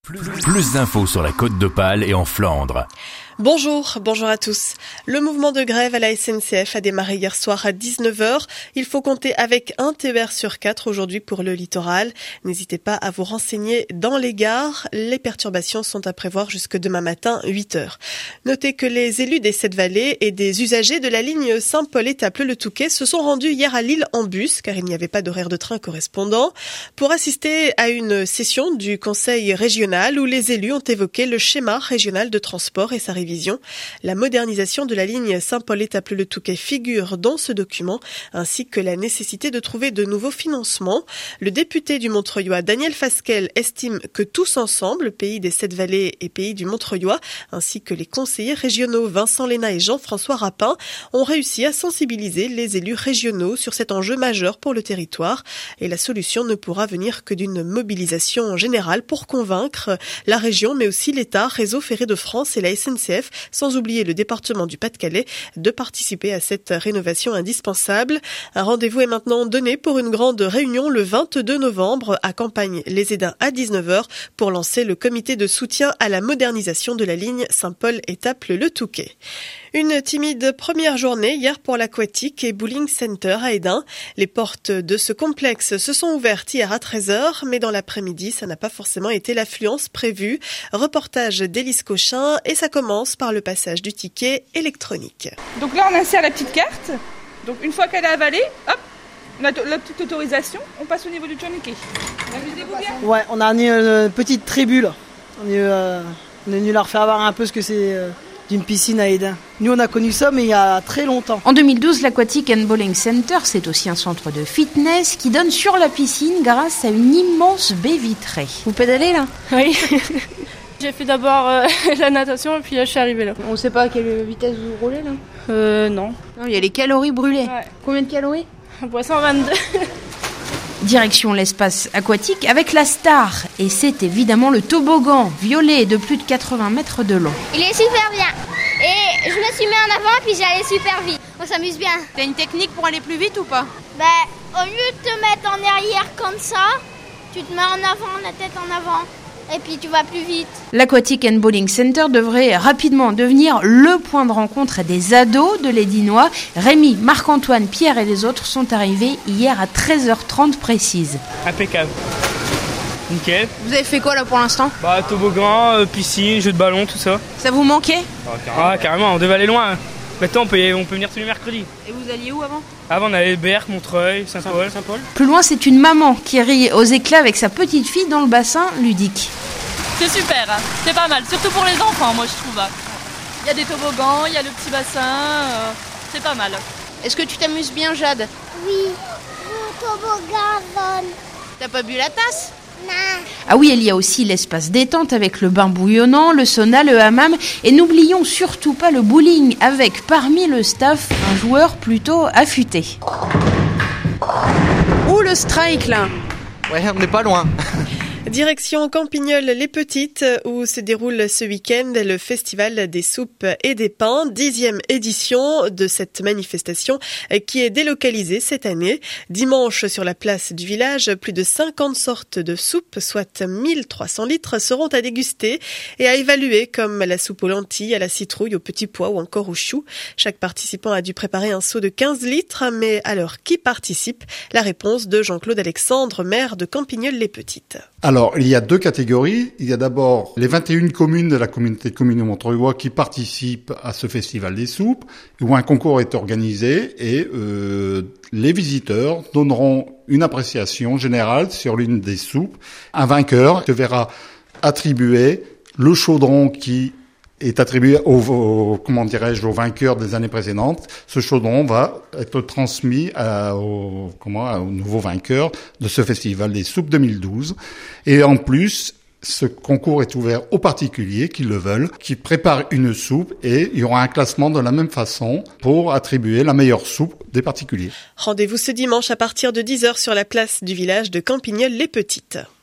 Plus d'infos sur la Côte d'Opale et en Flandre. Bonjour à tous. Le mouvement de grève à la SNCF a démarré hier soir à 19h. Il faut compter avec un TER sur 4 aujourd'hui pour le littoral. N'hésitez pas à vous renseigner dans les gares. Les perturbations sont à prévoir jusque demain matin 8h. Notez que les élus des 7 vallées et des usagers de la ligne Saint-Paul-Étaples-Le Touquet se sont rendus hier à Lille en bus car il n'y avait pas d'horaire de train correspondant pour assister à une session du conseil régional où les élus ont évoqué le schéma régional de transport et sa révision. La modernisation de la ligne Saint-Paul-Étaples-Le Touquet figure dans ce document, ainsi que la nécessité de trouver de nouveaux financements. Le député du Montreuillois, Daniel Fasquelle, estime que tous ensemble, Pays des 7 vallées et Pays du Montreuillois, ainsi que les conseillers régionaux Vincent Léna et Jean-François Rapin, ont réussi à sensibiliser les élus régionaux sur cet enjeu majeur pour le territoire. Et la solution ne pourra venir que d'une mobilisation générale pour convaincre la région, mais aussi l'État, Réseau Ferré de France et la SNCF, sans oublier le département du Pas-de-Calais, de participer à cette rénovation indispensable. Un rendez-vous est maintenant donné pour une grande réunion le 22 novembre à Campagne-les-Édins à 19h pour lancer le comité de soutien à la modernisation de la ligne Saint-Paul-Étaples-Le Touquet. Une timide première journée hier pour l'Aquatic et Bowling Center à Édins. Les portes de ce complexe se sont ouvertes hier à 13h, mais dans l'après-midi, ça n'a pas forcément été l'affluence prévue. Reportage d'Élise Cochin et ça commence par le passage du ticket électronique. Donc là, on insère la petite carte. Donc une fois qu'elle est avalée, hop, on a la petite autorisation, on passe au niveau du tourniquet. Amusez-vous bien. Ouais, on a une petite tribune. On est venu leur faire voir un peu ce que c'est d'une piscine à Édins. Nous, on a connu ça, mais il y a très longtemps. En 2012, l'Aquatic and Bowling Center, c'est aussi un centre de fitness qui donne sur la piscine grâce à une immense baie vitrée. Vous pédalez là ? Oui. J'ai fait d'abord la natation et puis là, je suis arrivée là. On sait pas à quelle vitesse vous roulez là ? Non. Il y a les calories brûlées. Ouais. Combien de calories ? 122. Direction l'espace aquatique avec la star. Et c'est évidemment le toboggan violet de plus de 80 mètres de long. Il est super bien. Et je me suis mis en avant puis j'allais super vite. On s'amuse bien. T'as une technique pour aller plus vite ou pas ? Au lieu de te mettre en arrière comme ça, tu te mets en avant, la tête en avant. Et puis tu vas plus vite. L'Aquatic and Bowling Center devrait rapidement devenir le point de rencontre des ados de l'Édinois. Rémi, Marc-Antoine, Pierre et les autres sont arrivés hier à 13h30 précise. Impeccable. Nickel. Vous avez fait quoi là pour l'instant ? Toboggan, piscine, jeu de ballon, tout ça. Ça vous manquait ? Carrément, on devait aller loin. Maintenant on peut venir tous les mercredis. Et vous alliez où avant ? Avant on allait Berck, Montreuil, Saint-Paul. Plus loin, c'est une maman qui rit aux éclats avec sa petite fille dans le bassin ludique. C'est super, hein. C'est pas mal, surtout pour les enfants, moi je trouve. Il y a des toboggans, il y a le petit bassin, c'est pas mal. Est-ce que tu t'amuses bien, Jade ? Oui, le toboggan jaune. T'as pas bu la tasse ? Non. Ah oui, il y a aussi l'espace détente avec le bain bouillonnant, le sauna, le hammam. Et n'oublions surtout pas le bowling avec parmi le staff un joueur plutôt affûté. Ouh, le strike là ! Ouais, on n'est pas loin. Direction Campignols-les-Petites où se déroule ce week-end le Festival des soupes et des pains, 10e édition de cette manifestation qui est délocalisée cette année. Dimanche sur la place du village, plus de 50 sortes de soupes, soit 1300 litres, seront à déguster et à évaluer comme la soupe aux lentilles, à la citrouille, aux petits pois ou encore aux choux. Chaque participant a dû préparer un seau de 15 litres, mais alors qui participe ? La réponse de Jean-Claude Alexandre, maire de Campignols-les-Petites. Alors, il y a deux catégories. Il y a d'abord les 21 communes de la communauté de communes du Montreuillois qui participent à ce festival des soupes, où un concours est organisé et les visiteurs donneront une appréciation générale sur l'une des soupes. Un vainqueur se verra attribuer le chaudron qui est attribué au vainqueur des années précédentes. Ce chaudron va être transmis au nouveau vainqueur de ce festival des soupes 2012. Et en plus, ce concours est ouvert aux particuliers qui le veulent, qui préparent une soupe et il y aura un classement de la même façon pour attribuer la meilleure soupe des particuliers. Rendez-vous ce dimanche à partir de 10h sur la place du village de Campignols-les-Petites.